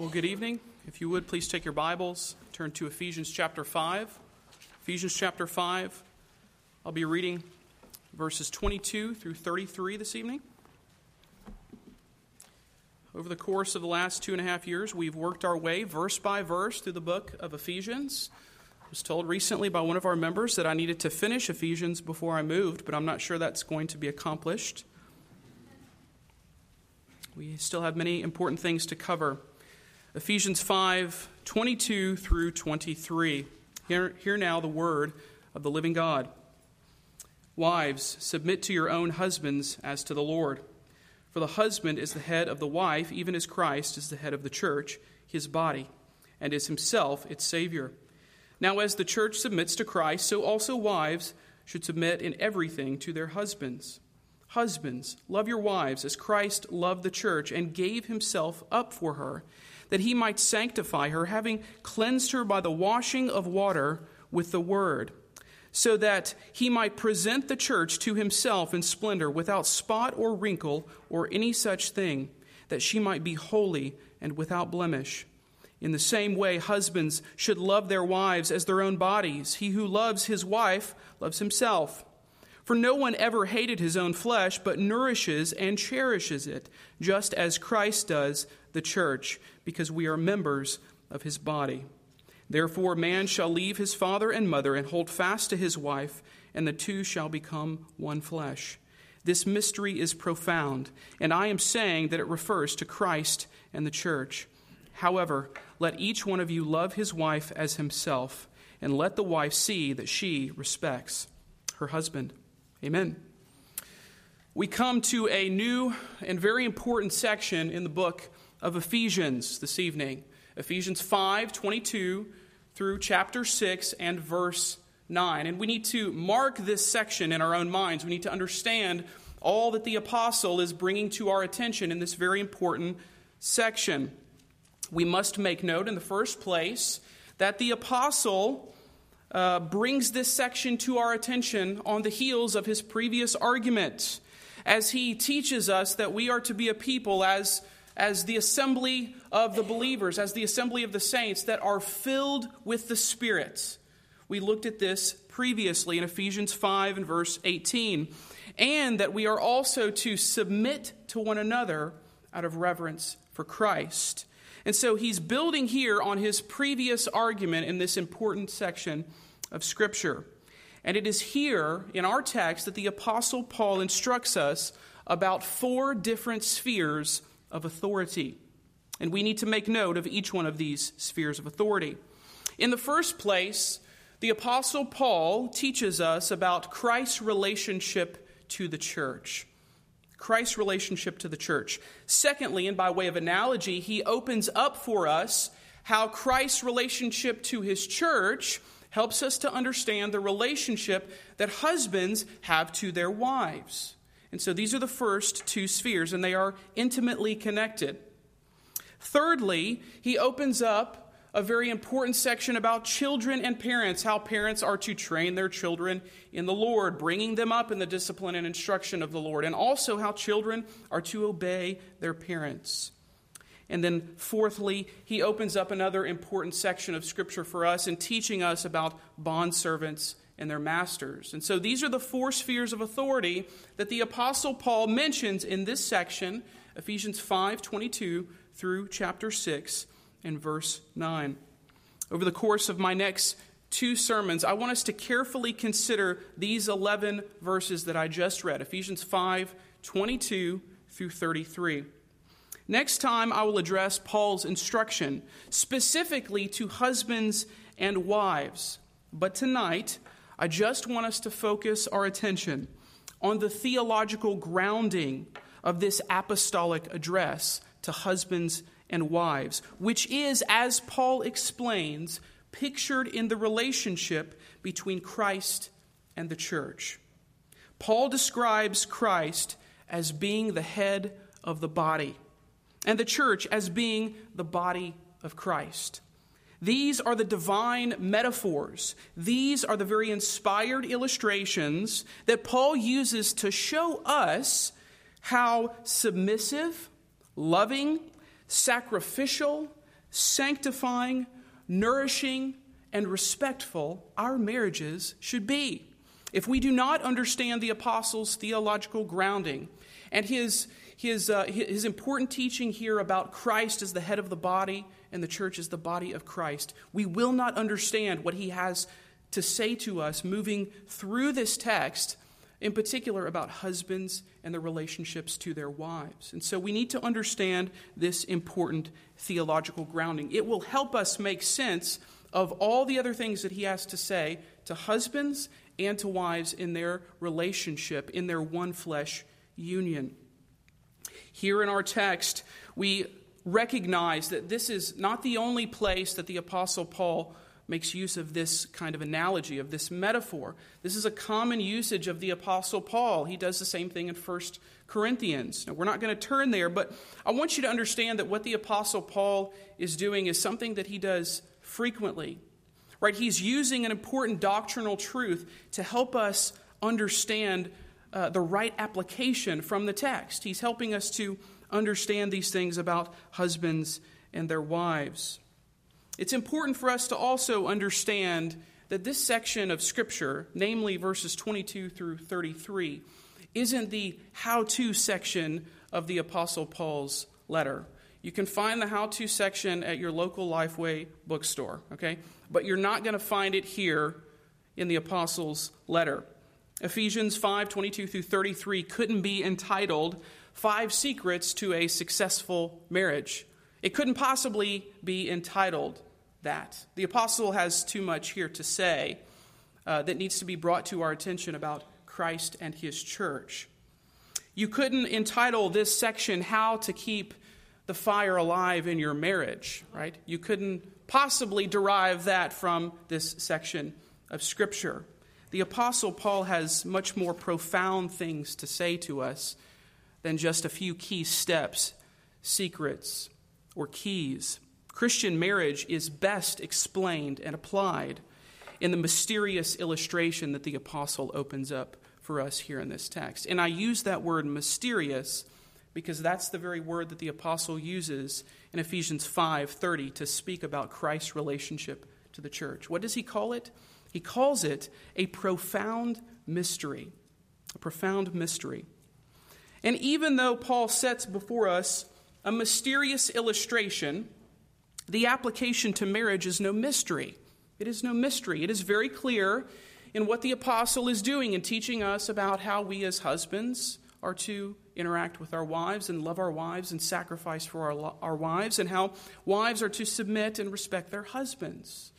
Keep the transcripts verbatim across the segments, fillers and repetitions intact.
Well, good evening. If you would, please take your Bibles, turn to Ephesians chapter five. Ephesians chapter five. I'll be reading verses twenty-two through thirty-three this evening. Over the course of the last two and a half years, we've worked our way verse by verse through the book of Ephesians. I was told recently by one of our members that I needed to finish Ephesians before I moved, but I'm not sure that's going to be accomplished. We still have many important things to cover. Ephesians five, twenty-two through twenty-three. Hear, hear now the word of the living God. Wives, submit to your own husbands as to the Lord. For the husband is the head of the wife, even as Christ is the head of the church, his body, and is himself its Savior. Now as the church submits to Christ, so also wives should submit in everything to their husbands. Husbands, love your wives as Christ loved the church and gave himself up for her, that he might sanctify her, having cleansed her by the washing of water with the word, so that he might present the church to himself in splendor, without spot or wrinkle or any such thing, that she might be holy and without blemish. In the same way, husbands should love their wives as their own bodies. He who loves his wife loves himself. For no one ever hated his own flesh, but nourishes and cherishes it, just as Christ does the church, because we are members of his body. Therefore, man shall leave his father and mother and hold fast to his wife, and the two shall become one flesh. This mystery is profound, and I am saying that it refers to Christ and the church. However, let each one of you love his wife as himself, and let the wife see that she respects her husband. Amen. We come to a new and very important section in the book of Ephesians this evening. Ephesians five, twenty-two through chapter six and verse nine. And we need to mark this section in our own minds. We need to understand all that the apostle is bringing to our attention in this very important section. We must make note in the first place that the apostle uh, brings this section to our attention on the heels of his previous argument, as he teaches us that we are to be a people as as the assembly of the believers, as the assembly of the saints that are filled with the Spirit. We looked at this previously in Ephesians five and verse eighteen. And that we are also to submit to one another out of reverence for Christ. And so he's building here on his previous argument in this important section of Scripture. And it is here in our text that the Apostle Paul instructs us about four different spheres of authority. And we need to make note of each one of these spheres of authority. In the first place, the Apostle Paul teaches us about Christ's relationship to the church. Christ's relationship to the church. Secondly, and by way of analogy, he opens up for us how Christ's relationship to his church helps us to understand the relationship that husbands have to their wives. And so these are the first two spheres, and they are intimately connected. Thirdly, he opens up a very important section about children and parents, how parents are to train their children in the Lord, bringing them up in the discipline and instruction of the Lord, and also how children are to obey their parents. And then fourthly, he opens up another important section of Scripture for us in teaching us about bondservants and their masters. And so these are the four spheres of authority that the Apostle Paul mentions in this section, Ephesians five, twenty-two through chapter six and verse nine. Over the course of my next two sermons, I want us to carefully consider these eleven verses that I just read, Ephesians five, twenty-two through thirty-three. Next time, I will address Paul's instruction specifically to husbands and wives. But tonight, I just want us to focus our attention on the theological grounding of this apostolic address to husbands and wives, which is, as Paul explains, pictured in the relationship between Christ and the church. Paul describes Christ as being the head of the body, and the church as being the body of Christ. These are the divine metaphors. These are the very inspired illustrations that Paul uses to show us how submissive, loving, sacrificial, sanctifying, nourishing, and respectful our marriages should be. If we do not understand the apostles' theological grounding and his, his, uh, his important teaching here about Christ as the head of the body and the church as the body of Christ, we will not understand what he has to say to us moving through this text, in particular about husbands and their relationships to their wives. And so we need to understand this important theological grounding. It will help us make sense of all the other things that he has to say to husbands and to wives in their relationship, in their one flesh union. Here in our text, we recognize that this is not the only place that the Apostle Paul makes use of this kind of analogy, of this metaphor. This is a common usage of the Apostle Paul. He does the same thing in First Corinthians. Now, we're not going to turn there, but I want you to understand that what the Apostle Paul is doing is something that he does frequently. Right? He's using an important doctrinal truth to help us understand uh, the right application from the text. He's helping us to understand these things about husbands and their wives. It's important for us to also understand that this section of Scripture, namely verses twenty-two through thirty-three, isn't the how-to section of the Apostle Paul's letter. You can find the how-to section at your local Lifeway bookstore, okay? But you're not going to find it here in the Apostles' letter. Ephesians five, twenty-two through thirty-three couldn't be entitled Five Secrets to a Successful Marriage. It couldn't possibly be entitled that. The apostle has too much here to say uh, that needs to be brought to our attention about Christ and his church. You couldn't entitle this section How to Keep the Fire Alive in Your Marriage, right? You couldn't possibly derive that from this section of Scripture. The Apostle Paul has much more profound things to say to us than just a few key steps, secrets, or keys. Christian marriage is best explained and applied in the mysterious illustration that the apostle opens up for us here in this text. And I use that word mysterious because that's the very word that the apostle uses in Ephesians five thirty to speak about Christ's relationship to the church. What does he call it? He calls it a profound mystery. A profound mystery. And even though Paul sets before us a mysterious illustration, the application to marriage is no mystery. It is no mystery. It is very clear in what the apostle is doing in teaching us about how we as husbands are to interact with our wives and love our wives and sacrifice for our, our wives, and how wives are to submit and respect their husbands.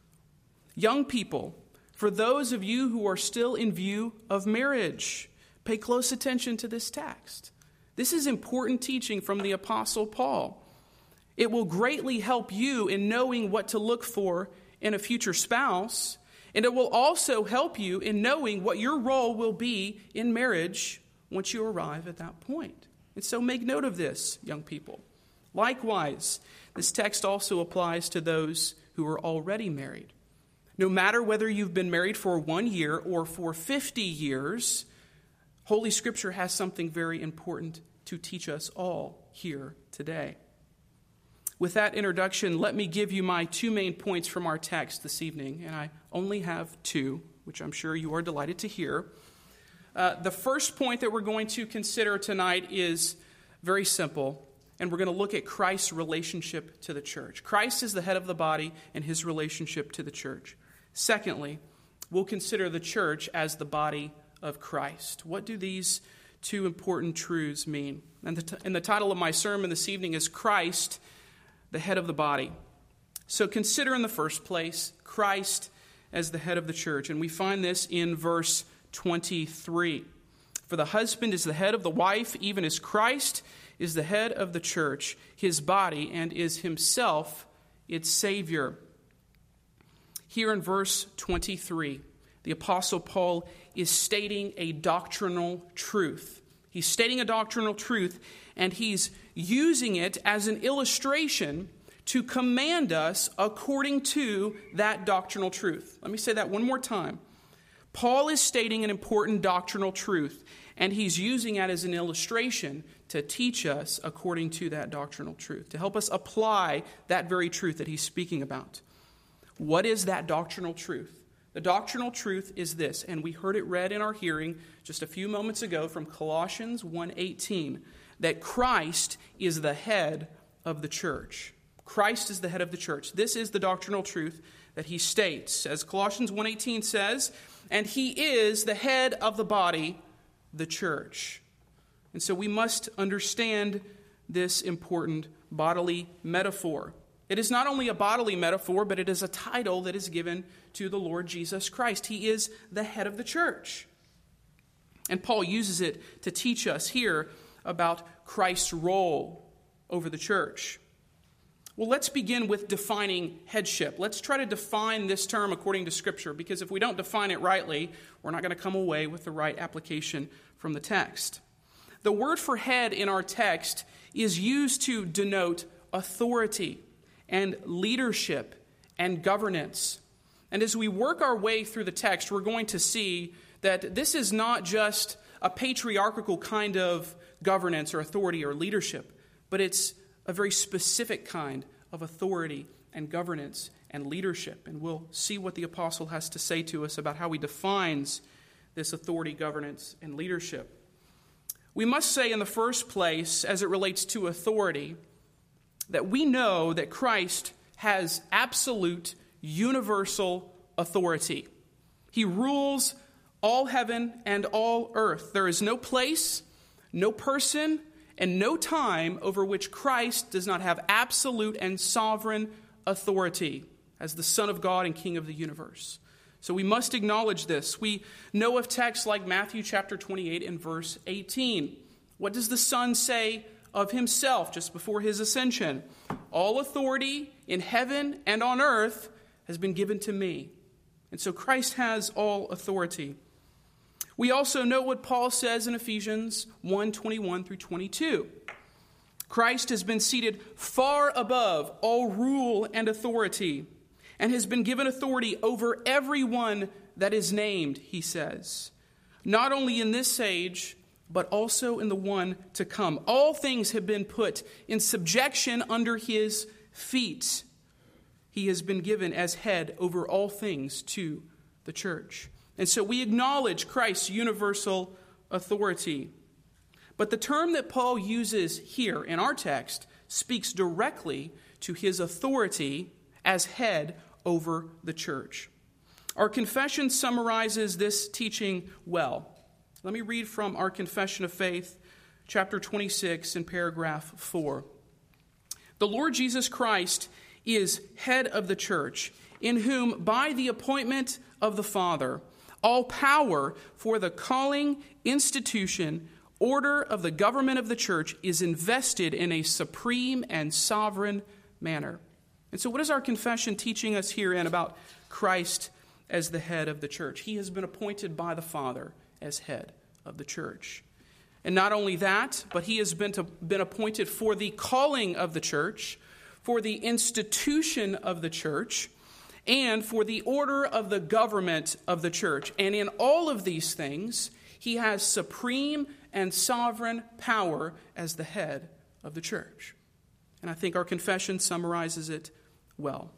Young people, for those of you who are still in view of marriage, pay close attention to this text. This is important teaching from the Apostle Paul. It will greatly help you in knowing what to look for in a future spouse, and it will also help you in knowing what your role will be in marriage once you arrive at that point. And so make note of this, young people. Likewise, this text also applies to those who are already married. No matter whether you've been married for one year or for fifty years, Holy Scripture has something very important to teach us all here today. With that introduction, let me give you my two main points from our text this evening, and I only have two, which I'm sure you are delighted to hear. Uh, the first point that we're going to consider tonight is very simple, and we're going to look at Christ's relationship to the church. Christ is the head of the body and his relationship to the church. Secondly, we'll consider the church as the body of Christ. What do these two important truths mean? And the, t- and the title of my sermon this evening is Christ, the head of the body. So consider in the first place Christ as the head of the church. And we find this in verse twenty-three. For the husband is the head of the wife, even as Christ is the head of the church, his body, and is himself its Savior. Here in verse twenty-three, the Apostle Paul is stating a doctrinal truth. He's stating a doctrinal truth, and he's using it as an illustration to command us according to that doctrinal truth. Let me say that one more time. Paul is stating an important doctrinal truth, And he's using that as an illustration to teach us according to that doctrinal truth, to help us apply that very truth that he's speaking about. What is that doctrinal truth? The doctrinal truth is this, and we heard it read in our hearing just a few moments ago from Colossians one eighteen, that Christ is the head of the church. Christ is the head of the church. This is the doctrinal truth that he states. As Colossians one eighteen says, and he is the head of the body, the church. And so we must understand this important bodily metaphor. It is not only a bodily metaphor, but it is a title that is given to the Lord Jesus Christ. He is the head of the church. And Paul uses it to teach us here about Christ's role over the church. Well, let's begin with defining headship. Let's try to define this term according to Scripture, because if we don't define it rightly, we're not going to come away with the right application from the text. The word for head in our text is used to denote authority and leadership and governance. And as we work our way through the text, we're going to see that this is not just a patriarchal kind of governance or authority or leadership, but it's a very specific kind of authority and governance and leadership. And we'll see what the apostle has to say to us about how he defines this authority, governance, and leadership. We must say in the first place, as it relates to authority, that we know that Christ has absolute, universal authority. He rules all heaven and all earth. There is no place, no person, and no time over which Christ does not have absolute and sovereign authority as the Son of God and King of the universe. So we must acknowledge this. We know of texts like Matthew chapter twenty-eight and verse eighteen. What does the Son say of himself just before his ascension? All authority in heaven and on earth has been given to me. And so Christ has all authority. We also know what Paul says in Ephesians one twenty-one through twenty-two. Christ has been seated far above all rule and authority, and has been given authority over everyone that is named, he says, not only in this age, but also in the one to come. All things have been put in subjection under his feet. He has been given as head over all things to the church. And so we acknowledge Christ's universal authority. But the term that Paul uses here in our text speaks directly to his authority as head over the church. Our confession summarizes this teaching well. Let me read from our Confession of Faith, chapter twenty-six, in paragraph four. The Lord Jesus Christ is head of the church, in whom by the appointment of the Father, all power for the calling, institution, order of the government of the church is invested in a supreme and sovereign manner. And so what is our confession teaching us herein about Christ as the head of the church? He has been appointed by the Father as head of the church. And not only that, but he has been, to, been appointed for the calling of the church, for the institution of the church, and for the order of the government of the church. And in all of these things, he has supreme and sovereign power as the head of the church. And I think our confession summarizes it well.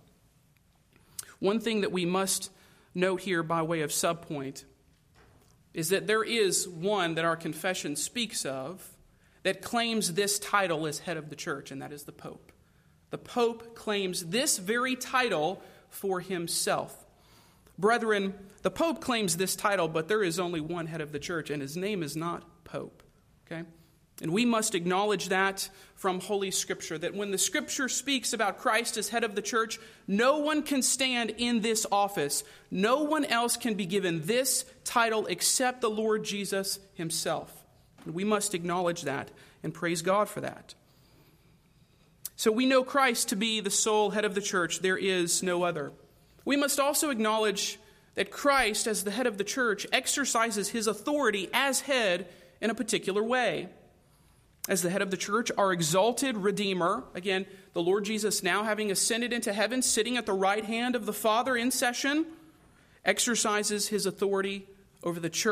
One thing that we must note here by way of subpoint is that there is one that our confession speaks of that claims this title as head of the church, and that is the Pope. The Pope claims this very title for himself. Brethren, the Pope claims this title, but there is only one head of the church, and his name is not Pope. Okay? And we must acknowledge that from Holy Scripture, that when the Scripture speaks about Christ as head of the church, no one can stand in this office. No one else can be given this title except the Lord Jesus himself. And we must acknowledge that and praise God for that. So we know Christ to be the sole head of the church. There is no other. We must also acknowledge that Christ, as the head of the church, exercises his authority as head in a particular way. As the head of the church, our exalted Redeemer, again, the Lord Jesus now having ascended into heaven, sitting at the right hand of the Father in session, exercises his authority over the church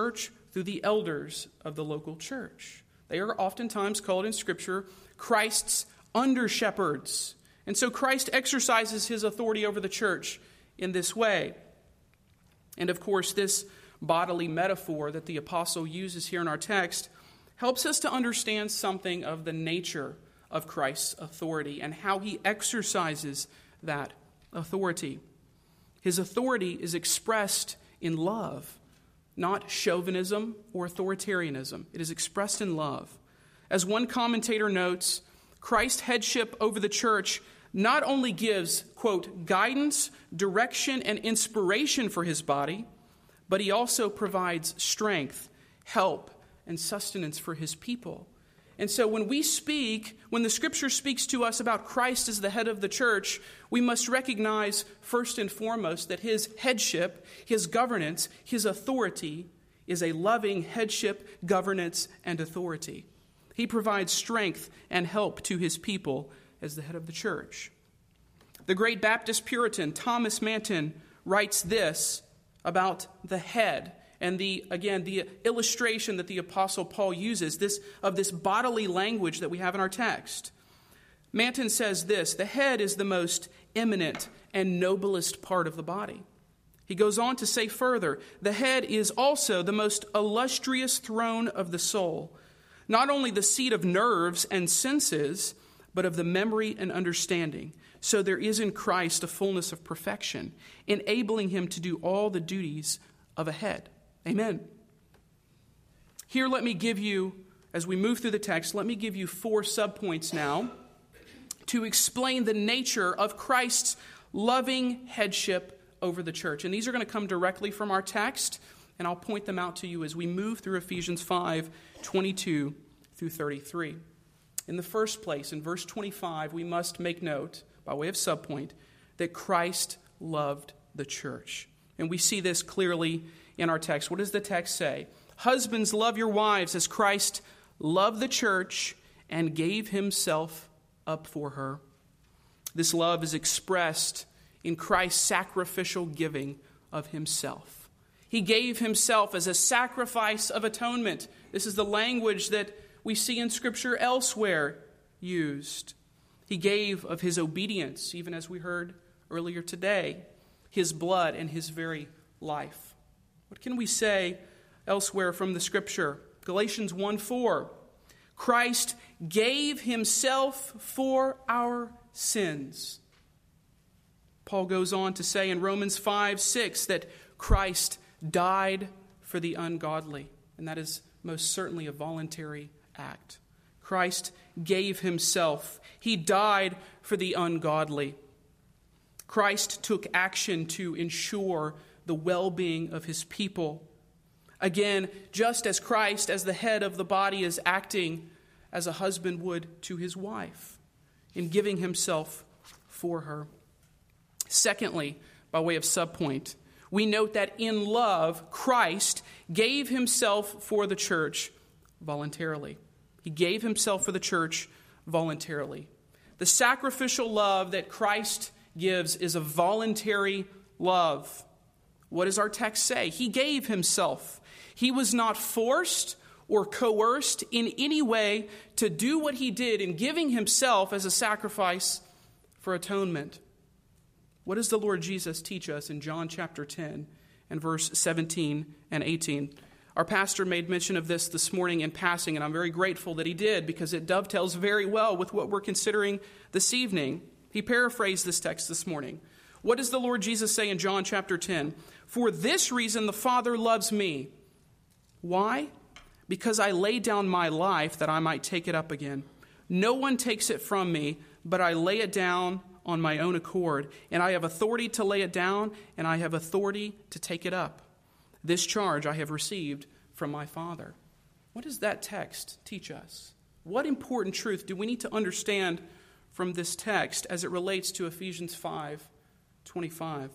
through the elders of the local church. They are oftentimes called in Scripture Christ's under-shepherds. And so Christ exercises his authority over the church in this way. And of course, this bodily metaphor that the apostle uses here in our text helps us to understand something of the nature of Christ's authority and how he exercises that authority. His authority is expressed in love, not chauvinism or authoritarianism. It is expressed in love. As one commentator notes, Christ's headship over the church not only gives, quote, guidance, direction, and inspiration for his body, but he also provides strength, help, and sustenance for his people. And so when we speak, when the Scripture speaks to us about Christ as the head of the church, we must recognize first and foremost that his headship, his governance, his authority is a loving headship, governance, and authority. He provides strength and help to his people as the head of the church. The great Baptist Puritan Thomas Manton writes this about the head. And the again, the illustration that the Apostle Paul uses this of this bodily language that we have in our text. Manton says this: the head is the most eminent and noblest part of the body. He goes on to say further, the head is also the most illustrious throne of the soul, not only the seat of nerves and senses, but of the memory and understanding. So there is in Christ a fullness of perfection, enabling him to do all the duties of a head. Amen. Here, let me give you, as we move through the text, let me give you four subpoints now to explain the nature of Christ's loving headship over the church. And these are going to come directly from our text, and I'll point them out to you as we move through Ephesians five, twenty-two through thirty-three. In the first place, in verse twenty-five, we must make note, by way of subpoint, that Christ loved the church. And we see this clearly in our text. What does the text say? Husbands, love your wives as Christ loved the church and gave himself up for her. This love is expressed in Christ's sacrificial giving of himself. He gave himself as a sacrifice of atonement. This is the language that we see in Scripture elsewhere used. He gave of his obedience, even as we heard earlier today, his blood and his very life. What can we say elsewhere from the Scripture? Galatians one four. Christ gave himself for our sins. Paul goes on to say in Romans five six that Christ died for the ungodly. And that is most certainly a voluntary act. Christ gave himself. He died for the ungodly. Christ took action to ensure the well-being of his people. Again, just as Christ, as the head of the body, is acting as a husband would to his wife in giving himself for her. Secondly, by way of subpoint, we note that in love, Christ gave himself for the church voluntarily. He gave himself for the church voluntarily. The sacrificial love that Christ gives is a voluntary love. What does our text say? He gave himself. He was not forced or coerced in any way to do what he did in giving himself as a sacrifice for atonement. What does the Lord Jesus teach us in John chapter ten and verse seventeen and eighteen? Our pastor made mention of this this morning in passing, and I'm very grateful that he did because it dovetails very well with what we're considering this evening. He paraphrased this text this morning. What does the Lord Jesus say in John chapter ten? For this reason the Father loves me. Why? Because I lay down my life that I might take it up again. No one takes it from me, but I lay it down on my own accord. And I have authority to lay it down, and I have authority to take it up. This charge I have received from my Father. What does that text teach us? What important truth do we need to understand from this text as it relates to Ephesians five twenty-five?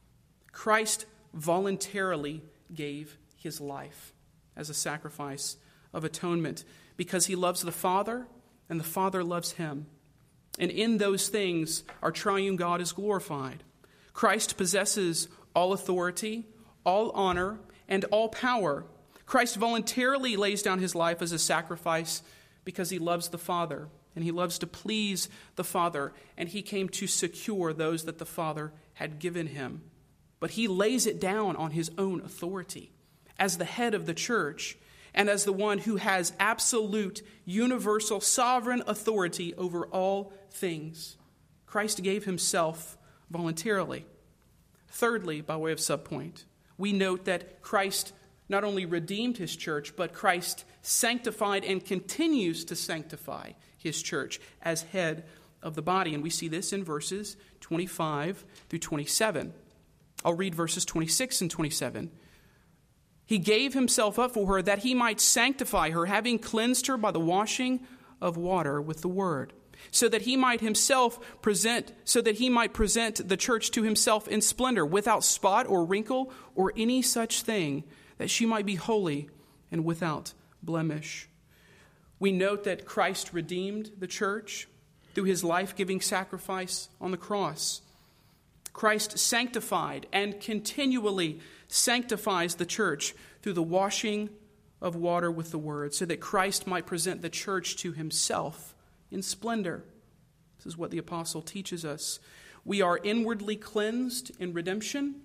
Christ voluntarily gave his life as a sacrifice of atonement because he loves the Father and the Father loves him. And in those things, our triune God is glorified. Christ possesses all authority, all honor, and all power. Christ voluntarily lays down his life as a sacrifice because he loves the Father, and he loves to please the Father, and he came to secure those that the Father had given him. But he lays it down on his own authority as the head of the church and as the one who has absolute, universal, sovereign authority over all things. Christ gave himself voluntarily. Thirdly, by way of subpoint, we note that Christ not only redeemed his church, but Christ sanctified and continues to sanctify his church as head of the body. And we see this in verses twenty-five through twenty-seven. I'll read verses twenty-six and twenty-seven. He gave himself up for her that he might sanctify her, having cleansed her by the washing of water with the word, so that he might himself present, so that he might present the church to himself in splendor, without spot or wrinkle or any such thing, that she might be holy and without blemish. We note that Christ redeemed the church through his life-giving sacrifice on the cross. Christ sanctified and continually sanctifies the church through the washing of water with the word, so that Christ might present the church to himself in splendor. This is what the apostle teaches us. We are inwardly cleansed in redemption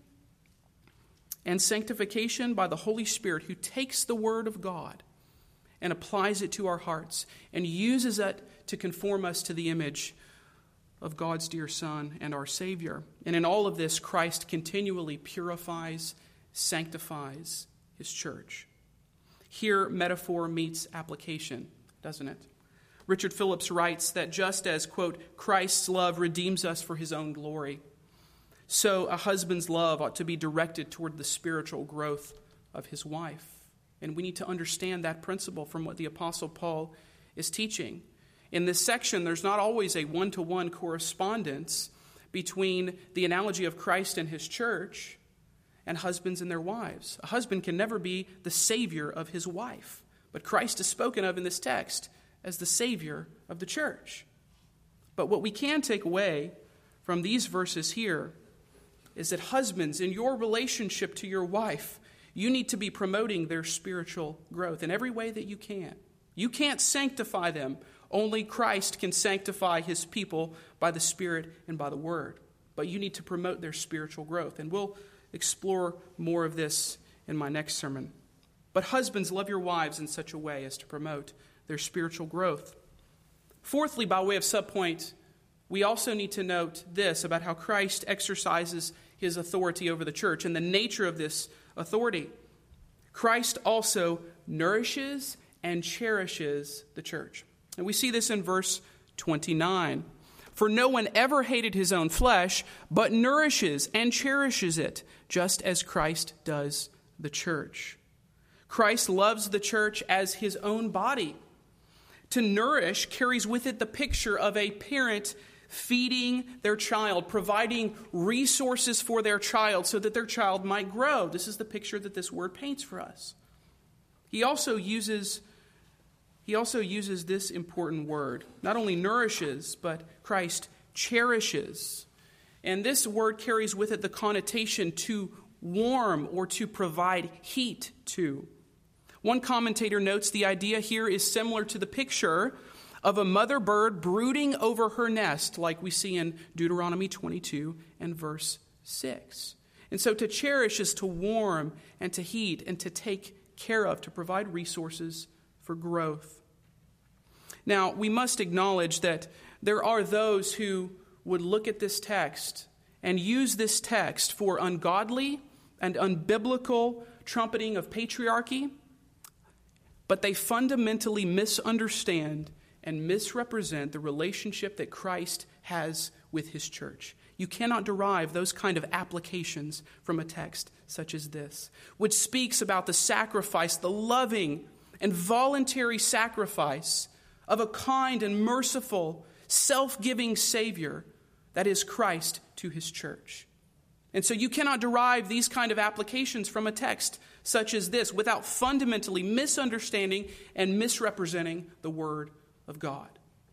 and sanctification by the Holy Spirit, who takes the word of God and applies it to our hearts and uses it to conform us to the image of God's dear Son and our Savior. And in all of this, Christ continually purifies, sanctifies his church. Here, metaphor meets application, doesn't it? Richard Phillips writes that just as, quote, Christ's love redeems us for his own glory, so a husband's love ought to be directed toward the spiritual growth of his wife. And we need to understand that principle from what the Apostle Paul is teaching. In this section, there's not always a one-to-one correspondence between the analogy of Christ and his church and husbands and their wives. A husband can never be the savior of his wife, but Christ is spoken of in this text as the savior of the church. But what we can take away from these verses here is that husbands, in your relationship to your wife, you need to be promoting their spiritual growth in every way that you can. You can't sanctify them. Only Christ can sanctify his people by the Spirit and by the Word. But you need to promote their spiritual growth. And we'll explore more of this in my next sermon. But husbands, love your wives in such a way as to promote their spiritual growth. Fourthly, by way of subpoint, we also need to note this about how Christ exercises his authority over the church and the nature of this authority. Christ also nourishes and cherishes the church. And we see this in verse twenty-nine. For no one ever hated his own flesh, but nourishes and cherishes it, just as Christ does the church. Christ loves the church as his own body. To nourish carries with it the picture of a parent feeding their child, providing resources for their child so that their child might grow. This is the picture that this word paints for us. He also uses, he also uses this important word. Not only nourishes, but Christ cherishes. And this word carries with it the connotation to warm or to provide heat to. One commentator notes the idea here is similar to the picture of a mother bird brooding over her nest, like we see in Deuteronomy twenty-two and verse six. And so to cherish is to warm and to heat and to take care of, to provide resources for growth. Now, we must acknowledge that there are those who would look at this text and use this text for ungodly and unbiblical trumpeting of patriarchy, but they fundamentally misunderstand and misrepresent the relationship that Christ has with his church. You cannot derive those kind of applications from a text such as this, which speaks about the sacrifice, the loving and voluntary sacrifice of a kind and merciful, self-giving Savior that is Christ to his church. And so you cannot derive these kind of applications from a text such as this without fundamentally misunderstanding and misrepresenting the Word of God.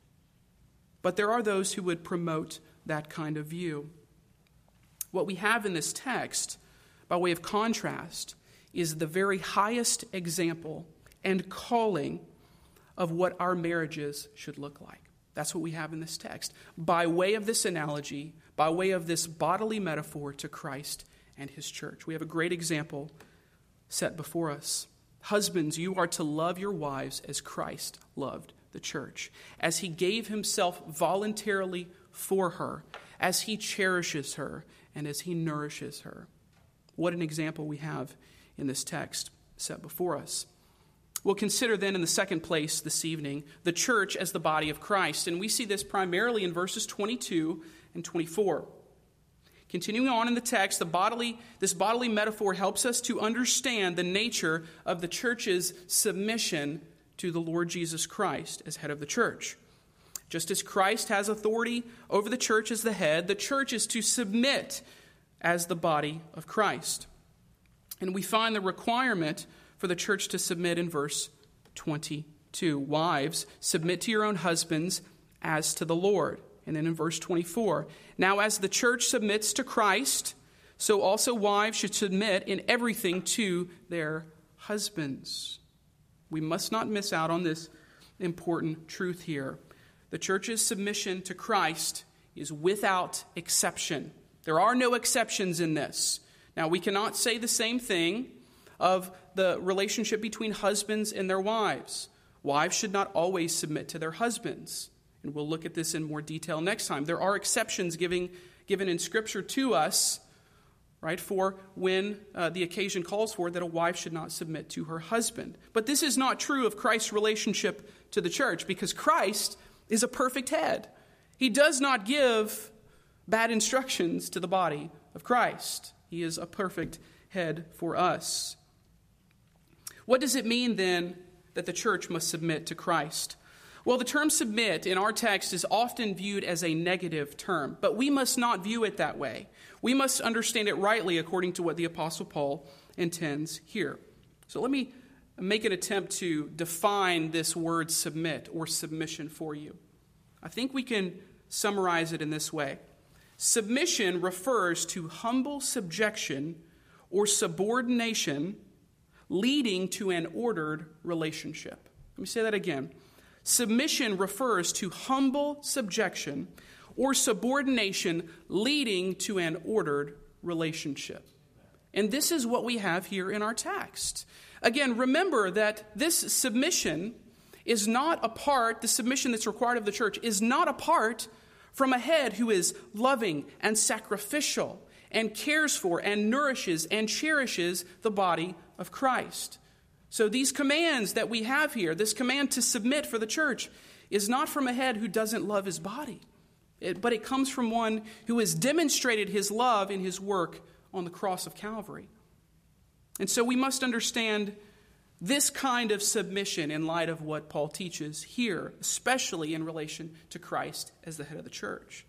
But there are those who would promote that kind of view. What we have in this text, by way of contrast, is the very highest example and calling of what our marriages should look like. That's what we have in this text. By way of this analogy, by way of this bodily metaphor to Christ and his church. We have a great example set before us. Husbands, you are to love your wives as Christ loved the church, as he gave himself voluntarily for her, as he cherishes her, and as he nourishes her. What an example we have in this text set before us. We'll consider then in the second place this evening the church as the body of Christ. And we see this primarily in verses twenty-two and twenty-four. Continuing on in the text, the bodily, this bodily metaphor helps us to understand the nature of the church's submission to the Lord Jesus Christ as head of the church. Just as Christ has authority over the church as the head, the church is to submit as the body of Christ. And we find the requirement for the church to submit in verse twenty-two. Wives, submit to your own husbands as to the Lord. And then in verse twenty-four, now as the church submits to Christ, so also wives should submit in everything to their husbands. We must not miss out on this important truth here. The church's submission to Christ is without exception. There are no exceptions in this. Now, we cannot say the same thing of the relationship between husbands and their wives. Wives should not always submit to their husbands. And we'll look at this in more detail next time. There are exceptions giving, given in Scripture to us, right, for when uh, the occasion calls for that a wife should not submit to her husband. But this is not true of Christ's relationship to the church, because Christ is a perfect head. He does not give bad instructions to the body of Christ. He is a perfect head for us. What does it mean then that the church must submit to Christ? Well, the term submit in our text is often viewed as a negative term, but we must not view it that way. We must understand it rightly according to what the Apostle Paul intends here. So let me make an attempt to define this word submit or submission for you. I think we can summarize it in this way. Submission refers to humble subjection or subordination leading to an ordered relationship. Let me say that again. Submission refers to humble subjection or subordination leading to an ordered relationship. And this is what we have here in our text. Again, remember that this submission is not a part, the submission that's required of the church is not apart from a head who is loving and sacrificial and cares for and nourishes and cherishes the body of Christ. So these commands that we have here, this command to submit for the church, is not from a head who doesn't love his body, it, but it comes from one who has demonstrated his love in his work on the cross of Calvary. And so we must understand this kind of submission in light of what Paul teaches here, especially in relation to Christ as the head of the church.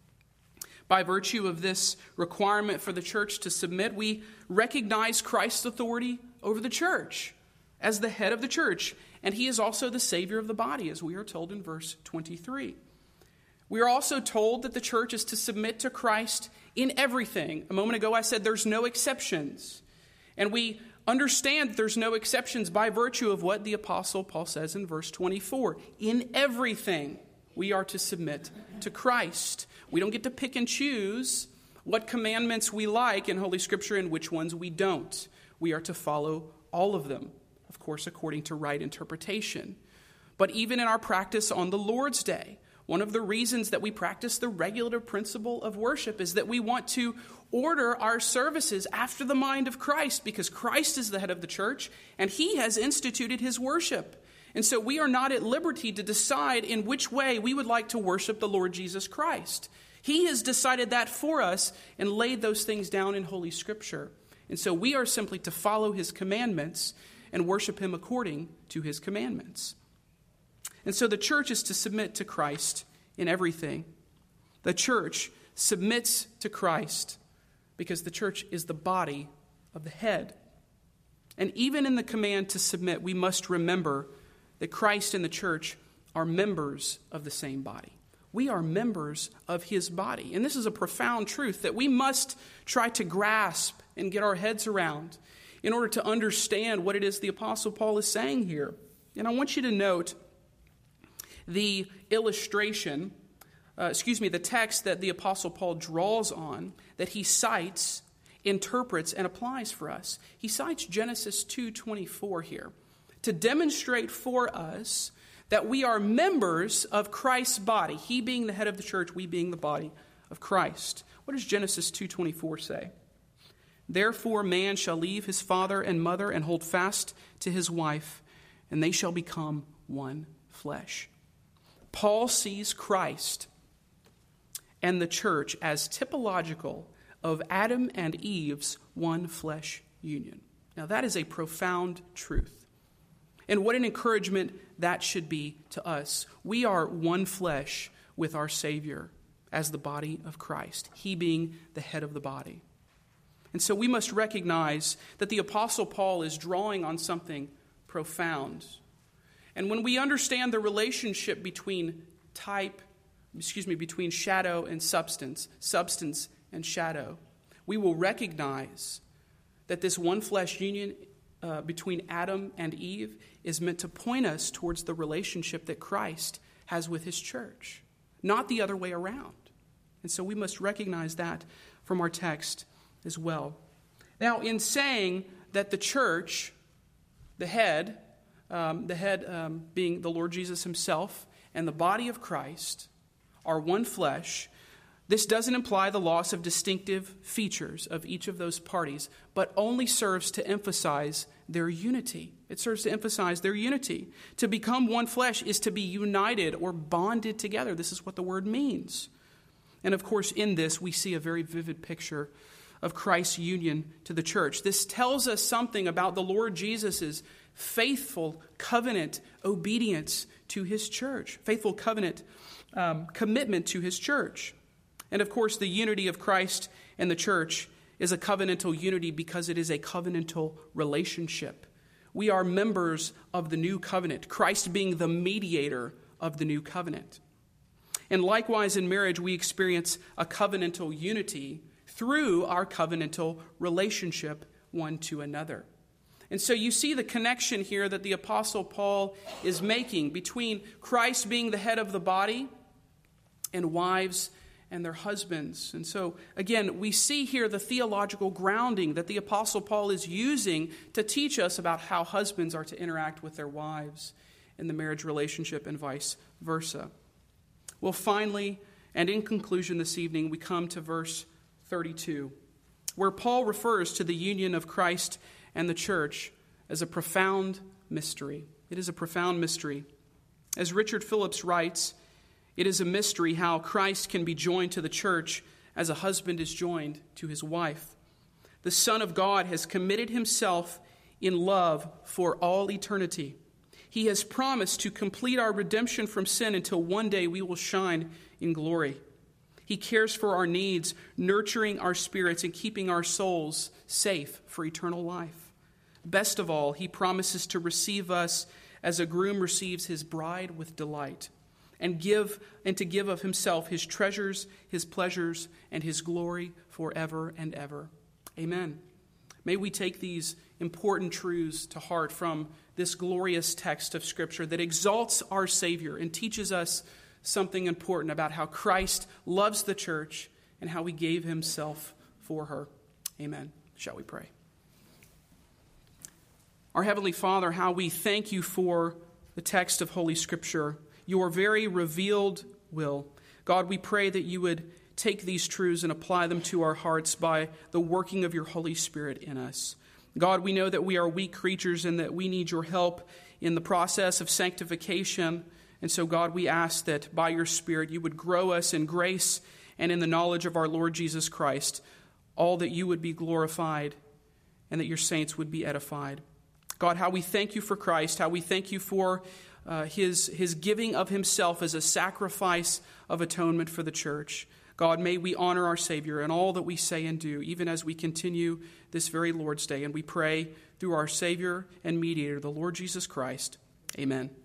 By virtue of this requirement for the church to submit, we recognize Christ's authority over the church as the head of the church, and he is also the Savior of the body, as we are told in verse twenty-three. We are also told that the church is to submit to Christ in everything. A moment ago I said there's no exceptions, and we understand that there's no exceptions by virtue of what the Apostle Paul says in verse twenty-four. In everything we are to submit to Christ. We don't get to pick and choose what commandments we like in Holy Scripture and which ones we don't. We are to follow all of them, of course, according to right interpretation. But even in our practice on the Lord's Day, one of the reasons that we practice the regulative principle of worship is that we want to order our services after the mind of Christ, because Christ is the head of the church and he has instituted his worship. And so we are not at liberty to decide in which way we would like to worship the Lord Jesus Christ. He has decided that for us and laid those things down in Holy Scripture. And so we are simply to follow his commandments and worship him according to his commandments. And so the church is to submit to Christ in everything. The church submits to Christ because the church is the body of the head. And even in the command to submit, we must remember that Christ and the church are members of the same body. We are members of his body. And this is a profound truth that we must try to grasp and get our heads around. in order to understand what it is the Apostle Paul is saying here. And I want you to note the illustration, uh, excuse me, the text that the Apostle Paul draws on, that he cites, interprets, and applies for us. He cites Genesis two twenty-four here to demonstrate for us that we are members of Christ's body, he being the head of the church, we being the body of Christ. What does Genesis two twenty-four say? Therefore man shall leave his father and mother and hold fast to his wife, and they shall become one flesh. Paul sees Christ and the church as typological of Adam and Eve's one flesh union. Now that is a profound truth. And what an encouragement that should be to us. We are one flesh with our Savior as the body of Christ, he being the head of the body. And so we must recognize that the Apostle Paul is drawing on something profound. And when we understand the relationship between type, excuse me, between shadow and substance, substance and shadow, we will recognize that this one flesh union uh, between Adam and Eve is meant to point us towards the relationship that Christ has with his church, not the other way around. And so we must recognize that from our text as well. Now, in saying that the church, the head, um, the head um, being the Lord Jesus himself, and the body of Christ are one flesh, this doesn't imply the loss of distinctive features of each of those parties, but only serves to emphasize their unity. It serves to emphasize their unity. To become one flesh is to be united or bonded together. This is what the word means. And of course, in this, we see a very vivid picture of Christ's union to the church. This tells us something about the Lord Jesus' faithful covenant obedience to his church, faithful covenant um, commitment to his church. And of course, the unity of Christ and the church is a covenantal unity because it is a covenantal relationship. We are members of the new covenant, Christ being the mediator of the new covenant. And likewise in marriage, we experience a covenantal unity through our covenantal relationship one to another. And so you see the connection here that the Apostle Paul is making between Christ being the head of the body and wives and their husbands. And so, again, we see here the theological grounding that the Apostle Paul is using to teach us about how husbands are to interact with their wives in the marriage relationship and vice versa. Well, finally, and in conclusion this evening, we come to verse thirty-two, where Paul refers to the union of Christ and the church as a profound mystery. It is a profound mystery. As Richard Phillips writes, it is a mystery how Christ can be joined to the church as a husband is joined to his wife. The Son of God has committed himself in love for all eternity. He has promised to complete our redemption from sin until one day we will shine in glory. He cares for our needs, nurturing our spirits and keeping our souls safe for eternal life. Best of all, he promises to receive us as a groom receives his bride with delight, and give and to give of himself his treasures, his pleasures, and his glory forever and ever. Amen. May we take these important truths to heart from this glorious text of Scripture that exalts our Savior and teaches us something important about how Christ loves the church and how he gave himself for her. Amen. Shall we pray? Our Heavenly Father, how we thank you for the text of Holy Scripture, your very revealed will. God, we pray that you would take these truths and apply them to our hearts by the working of your Holy Spirit in us. God, we know that we are weak creatures and that we need your help in the process of sanctification. And so, God, we ask that by your Spirit you would grow us in grace and in the knowledge of our Lord Jesus Christ, all that you would be glorified and that your saints would be edified. God, how we thank you for Christ, how we thank you for uh, his, his giving of himself as a sacrifice of atonement for the church. God, may we honor our Savior in all that we say and do, even as we continue this very Lord's Day. And we pray through our Savior and mediator, the Lord Jesus Christ. Amen.